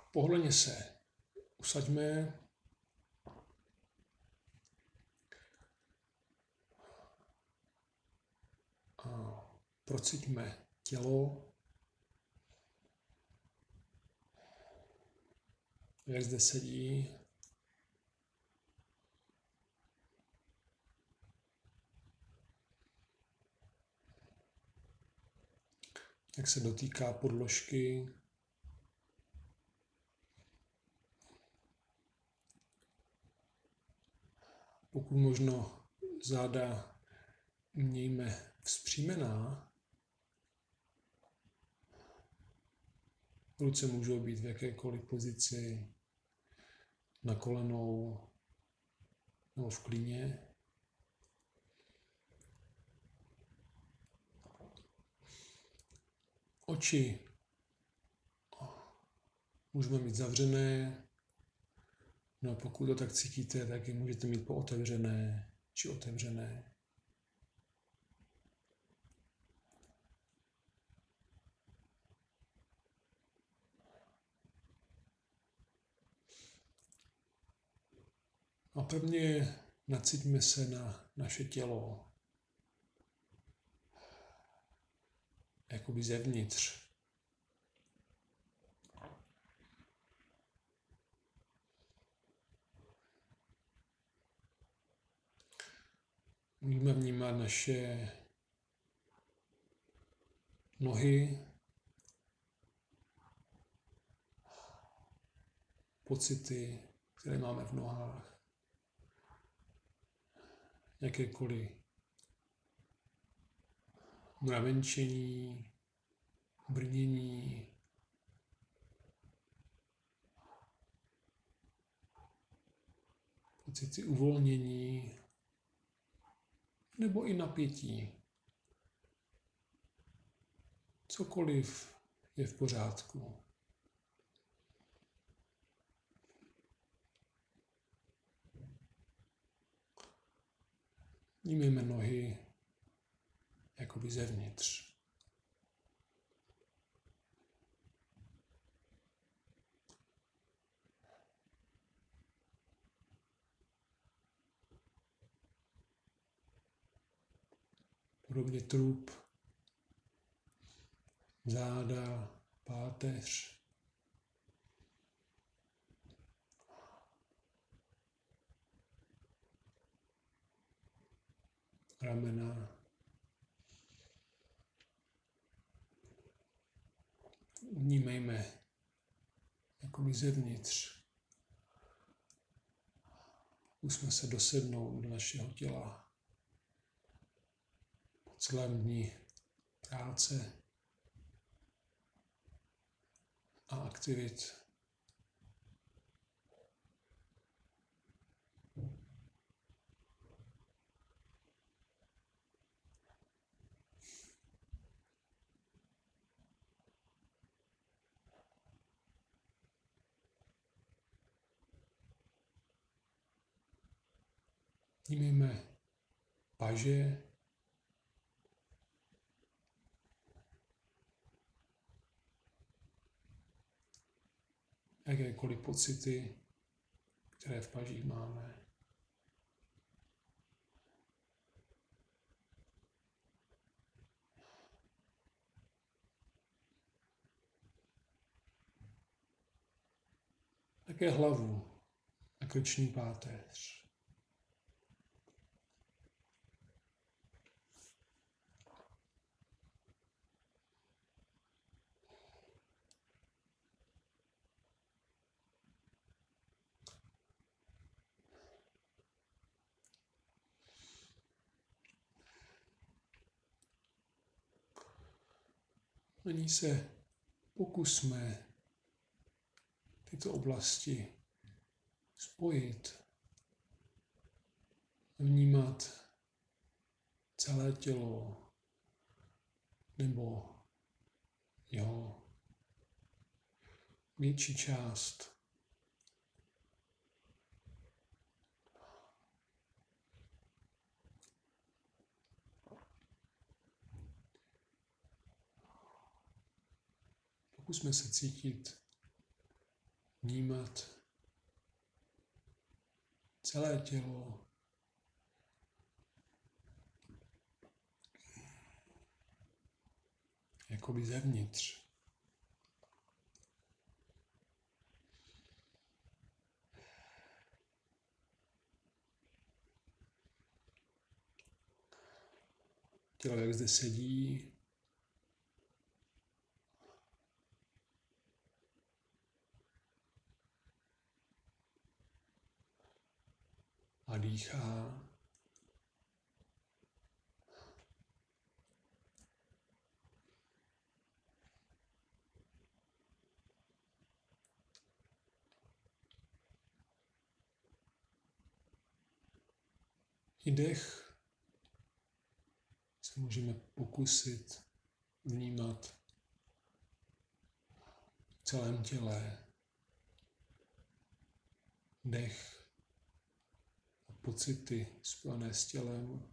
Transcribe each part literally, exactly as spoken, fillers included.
Pohodlně se usaďme. A procíťme tělo. Jak zde sedí. Jak se dotýká podložky. Pokud možno záda mějme vzpřímená. Ruce můžou být v jakékoliv pozici, na kolenou nebo v klíně. Oči můžeme mít zavřené, no a pokud to tak cítíte, tak je můžete mít pootevřené či otevřené. A pevně nacíťme se na naše tělo, jakoby zevnitř. Můžeme vnímat naše nohy, pocity, které máme v nohách, jakékoliv mravenčení, brnění, pocity uvolnění nebo i napětí. Cokoliv je v pořádku. Vnímejme nohy jakoby zevnitř. Podobně trup, záda, páteř. Ramena. Vnímejme jakoby zevnitř. Zkusme se dosednout do našeho těla. Po celém dni práce a aktivit. Vnímejme paže, jakékoliv pocity, které v pažích máme. Také hlavu a krční páteř. Nyní se pokusme tyto oblasti spojit, vnímat celé tělo nebo jeho větší část. Pokusme se cítit vnímat celé tělo, jakoby zevnitř. Tělo, jak zde sedí, a dýchá. I dech se můžeme pokusit vnímat v celém těle. Dech a pocity spojené s tělem,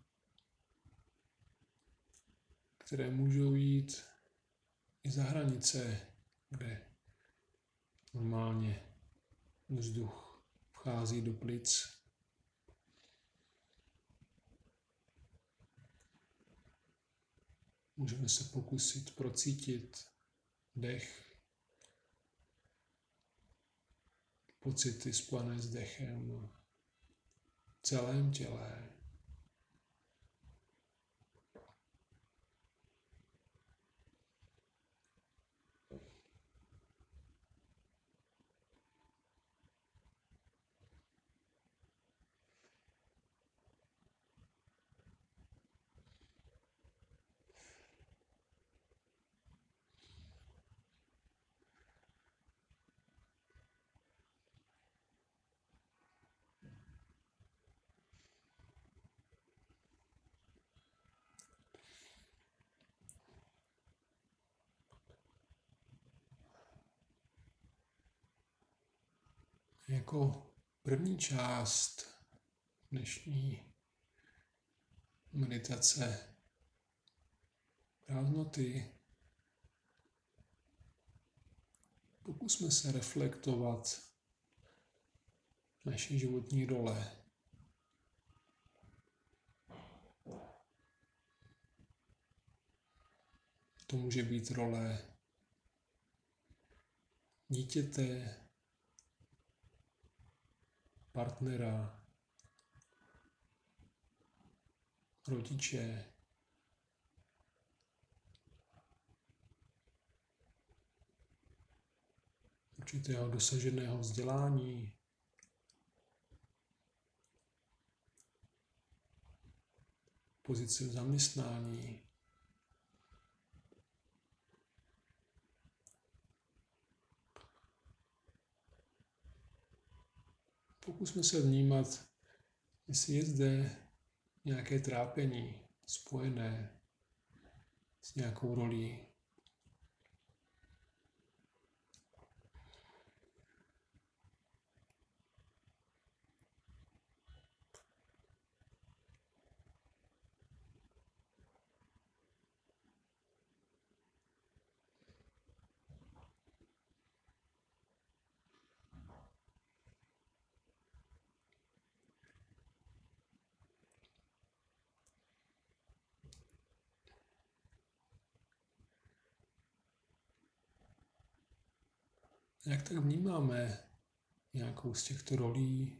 které můžou jít i za hranice, kde normálně vzduch vchází do plic. Můžeme se pokusit procítit dech, pocity spojené s dechem v celém těle. Jako první část dnešní meditace prázdnoty pokusme se reflektovat naše životní role. To může být role dítěte, partnera, rodiče, určitého dosaženého vzdělání, pozice v zaměstnání, pokusme se vnímat, jestli je zde nějaké trápení spojené s nějakou rolí. Jak tak vnímáme nějakou z těchto rolí,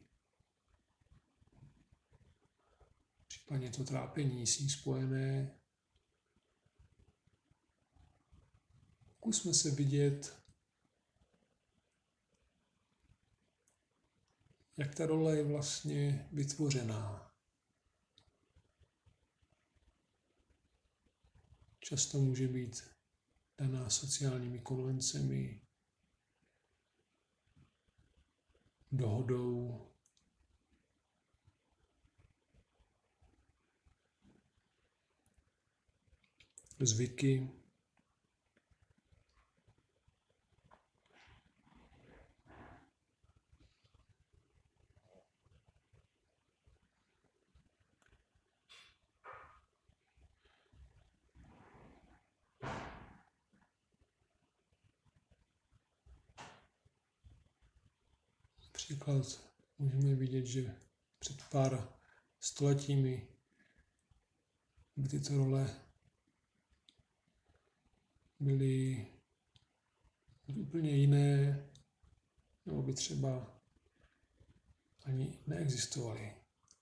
případně to trápení s ní spojené, zkusme se vidět, jak ta role je vlastně vytvořená. Často může být daná sociálními konvencemi, dohodou, zvyky, Například můžeme vidět, že před pár stoletími by tyto role byly úplně jiné, nebo by třeba ani neexistovaly.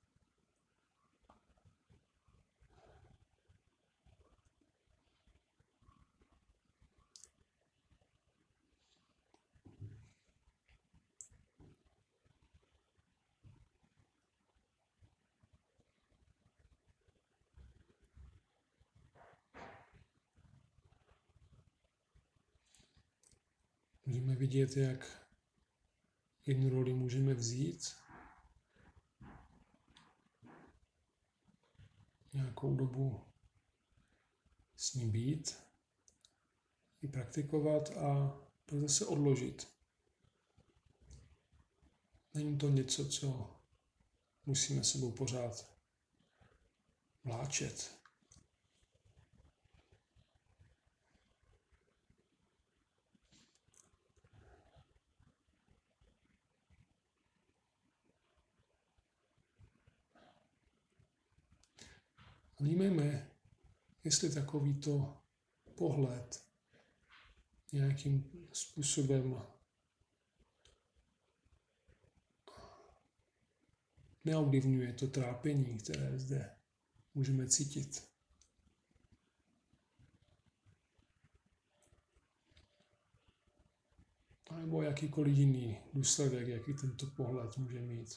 Můžeme vidět, jak jednu roli můžeme vzít, nějakou dobu s ní být, ji praktikovat a pak zase odložit. Není to něco, co musíme sebou pořád vláčet. Vnímejme, jestli takovýto pohled nějakým způsobem neovlivňuje to trápení, které zde můžeme cítit. A nebo jakýkoliv jiný důsledek, jaký tento pohled může mít.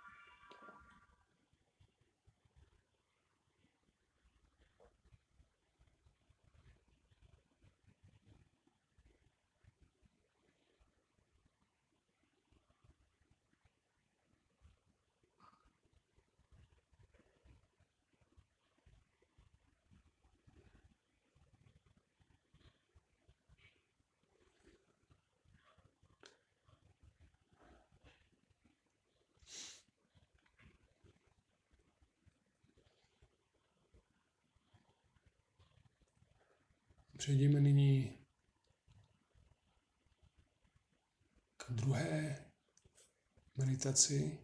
Přejdeme nyní k druhé meditaci.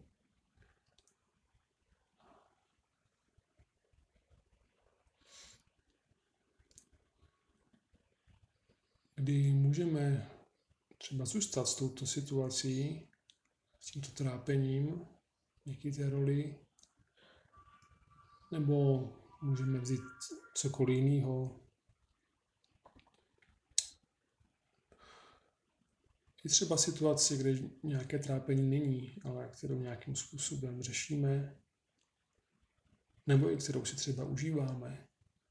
Kdy můžeme třeba zůstat s touto situací, s tímto trápením, díky té roli, nebo můžeme vzít cokoliv jiného. Je třeba situace, kde nějaké trápení není, ale kterou nějakým způsobem řešíme, nebo i kterou si třeba užíváme.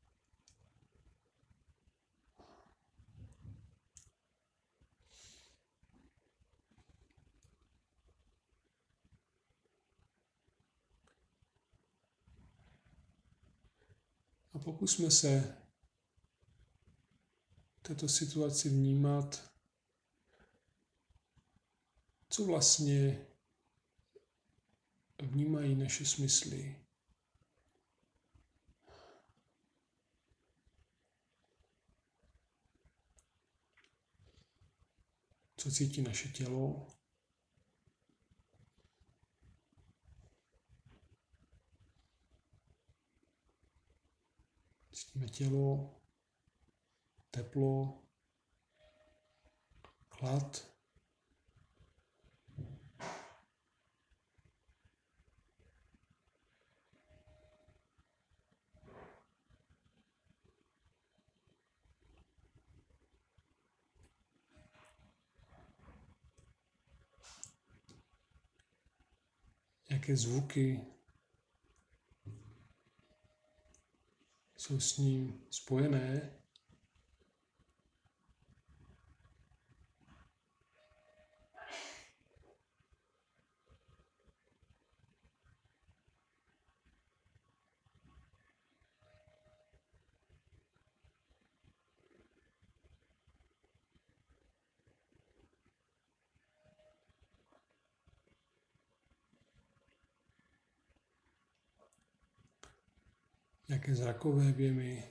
A pokusme se této situaci vnímat, co vlastně vnímají naše smysly. Co cítí naše tělo. Cítíme tělo, teplo, chlad. Jaké zvuky jsou s ním spojené. Jaké zrakové vjemy.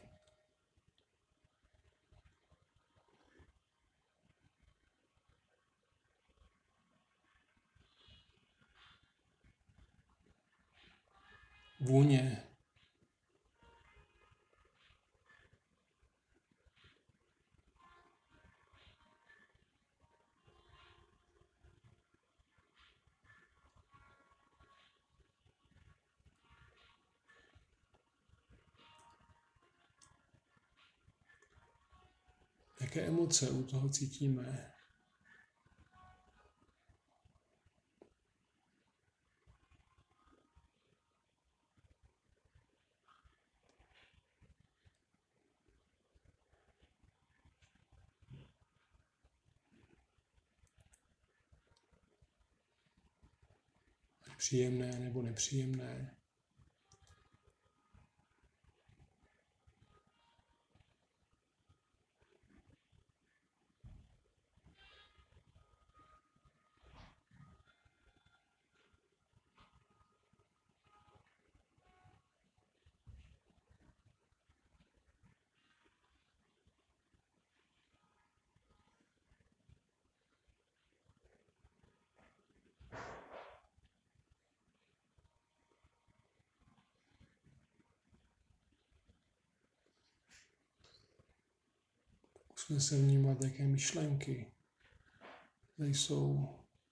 vůně, jaké emoce u toho cítíme. Příjemné nebo nepříjemné. Zkusme se vnímat, jaké myšlenky tady jsou.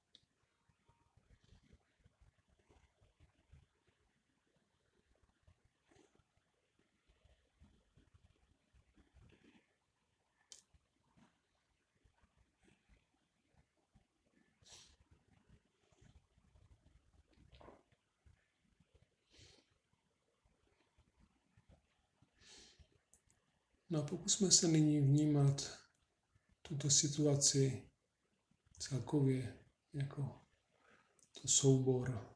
No a pokusme se nyní vnímat tuto situaci celkově jako to soubor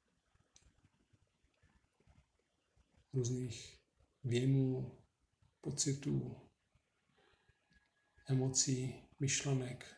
různých věmů, pocitů, emocí, myšlenek.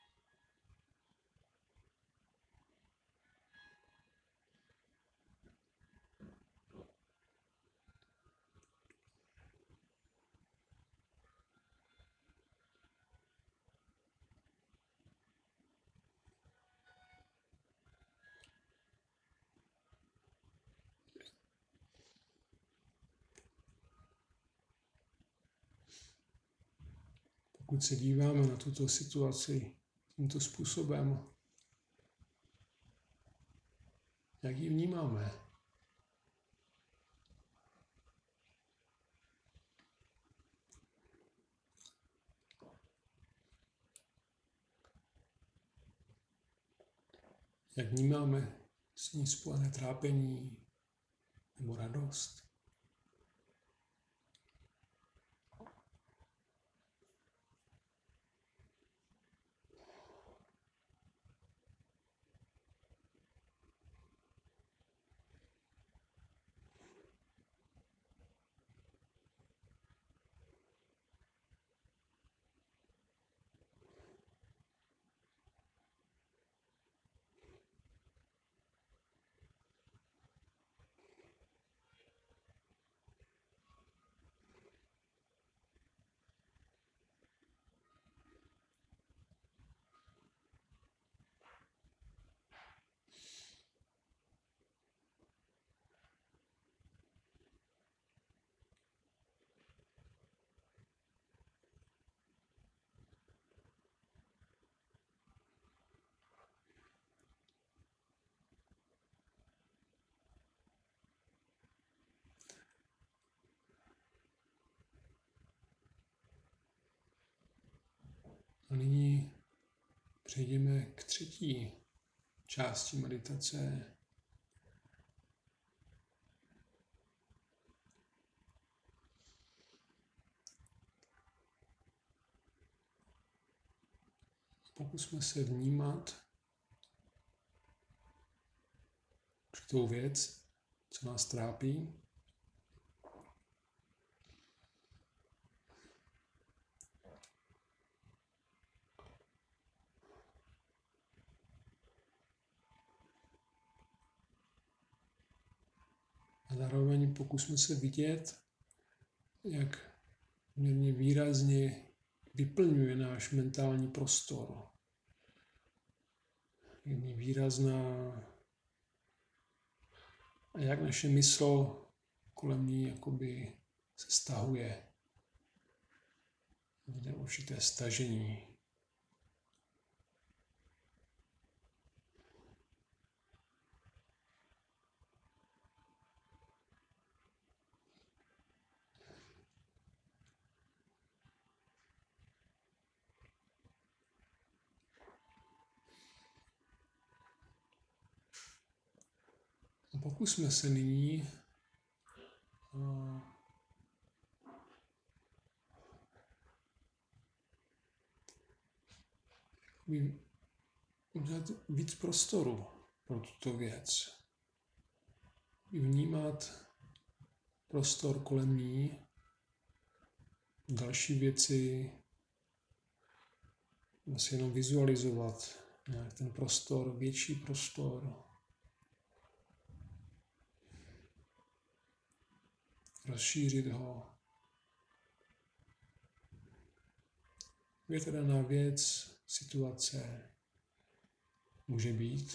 Pokud se díváme na tuto situaci tímto způsobem, jak ji vnímáme? Jak vnímáme s ní spojené trápení nebo radost? A nyní přejdeme k třetí části meditace. Pokusme se vnímat určitou věc, co nás trápí. A zároveň pokusme se vidět, jak poměrně výrazně vyplňuje náš mentální prostor. Je výrazná a jak naše mysl kolem ní jakoby se stahuje. Jde určité stažení. A pokusme se nyní udělat víc prostoru pro tuto věc. Vnímat prostor kolem ní, další věci, vlastně jenom vizualizovat nějak ten prostor, větší prostor. Rozšířit ho. Větraná věc, situace může být.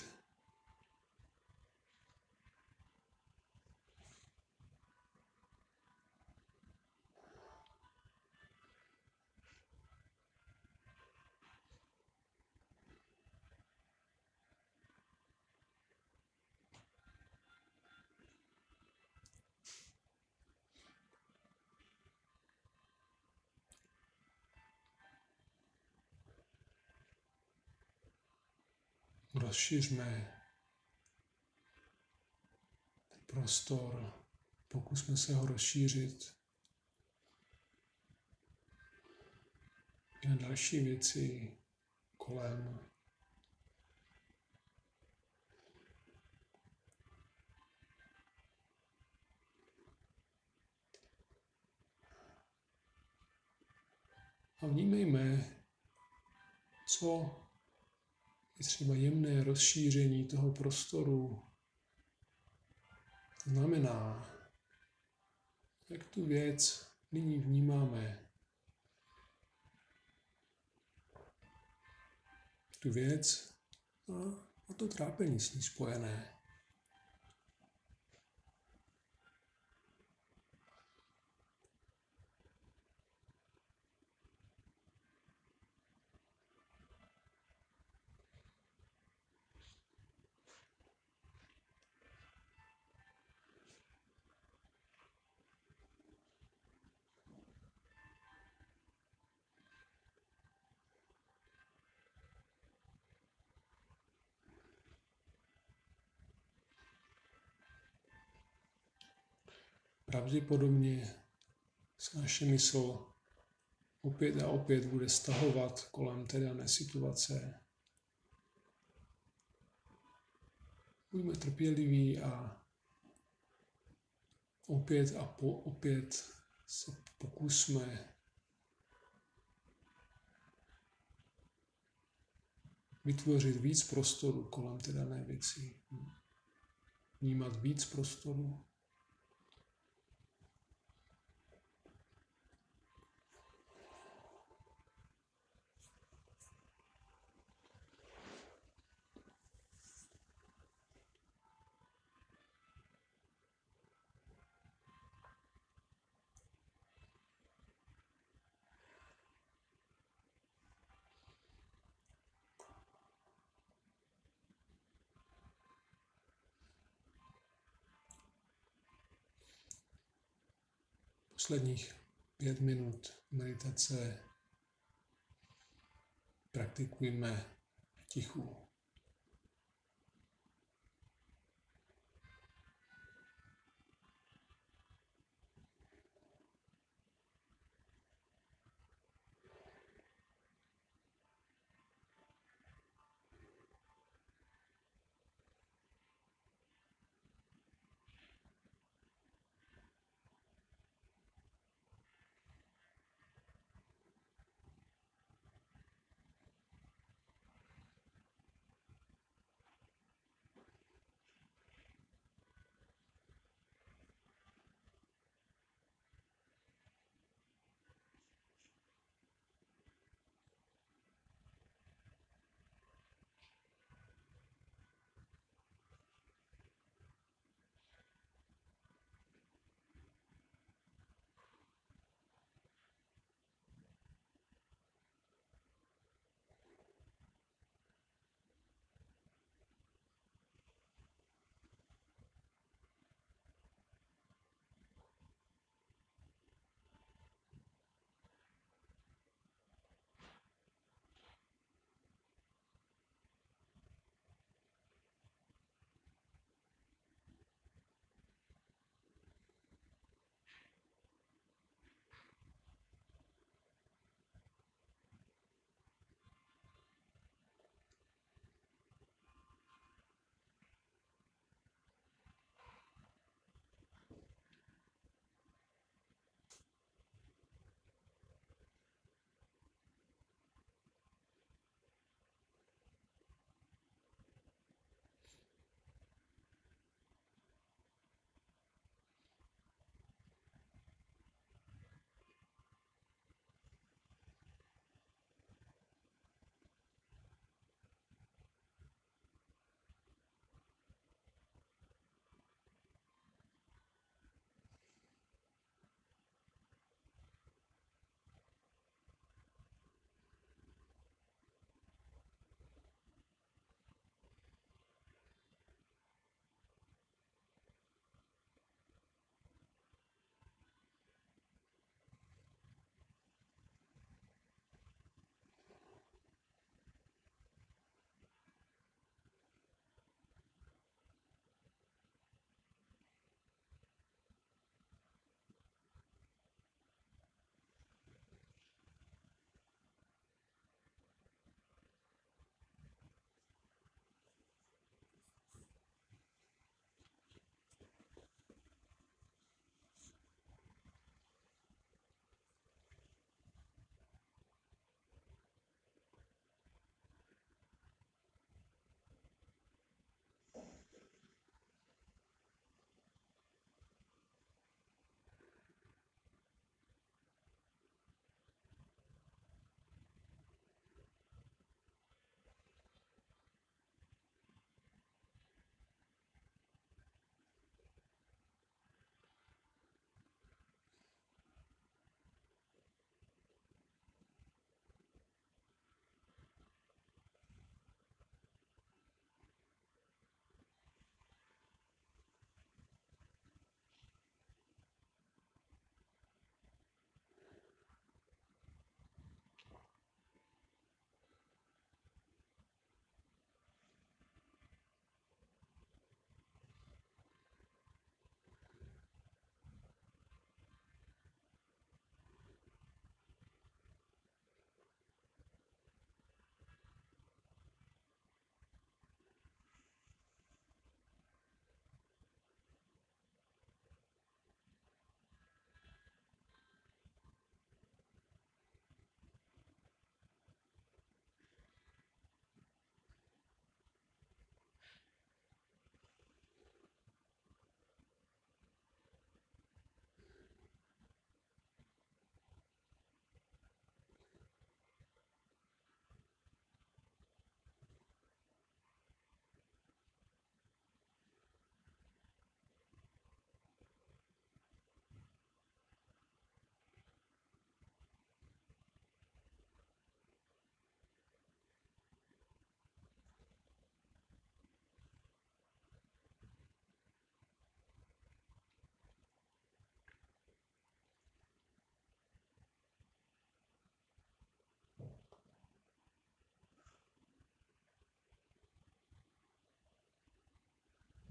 Rozšiřme prostor, pokusme se ho rozšířit i na další věci kolem. A vnímejme, co je třeba jemné rozšíření toho prostoru. To znamená, jak tu věc nyní vnímáme. Tu věc a, a to trápení s ní spojené. Pravděpodobně se naše mysl opět a opět bude stahovat kolem té dané situace. Buďme trpěliví a opět a po, opět se pokusme vytvořit víc prostoru kolem té dané věci. Vnímat víc prostoru. Posledních pět minut meditace praktikujme v tichu.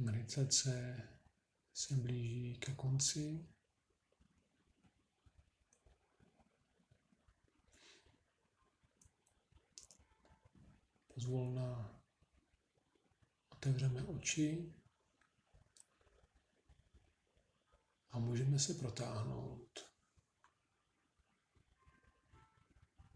Meditace se blíží ke konci. Pozvolna otevřeme oči a můžeme se protáhnout.